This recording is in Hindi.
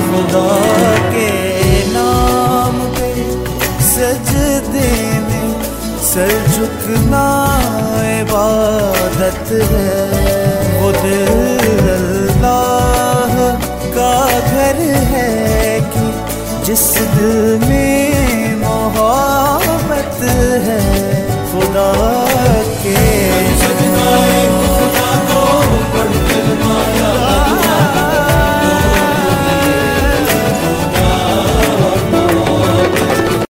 खुदा के नाम पे सजदे में सर झुकना इबादत है। वो दिल अल्लाह का घर है कि जिस दिल में मोहब्बत है। खुदा के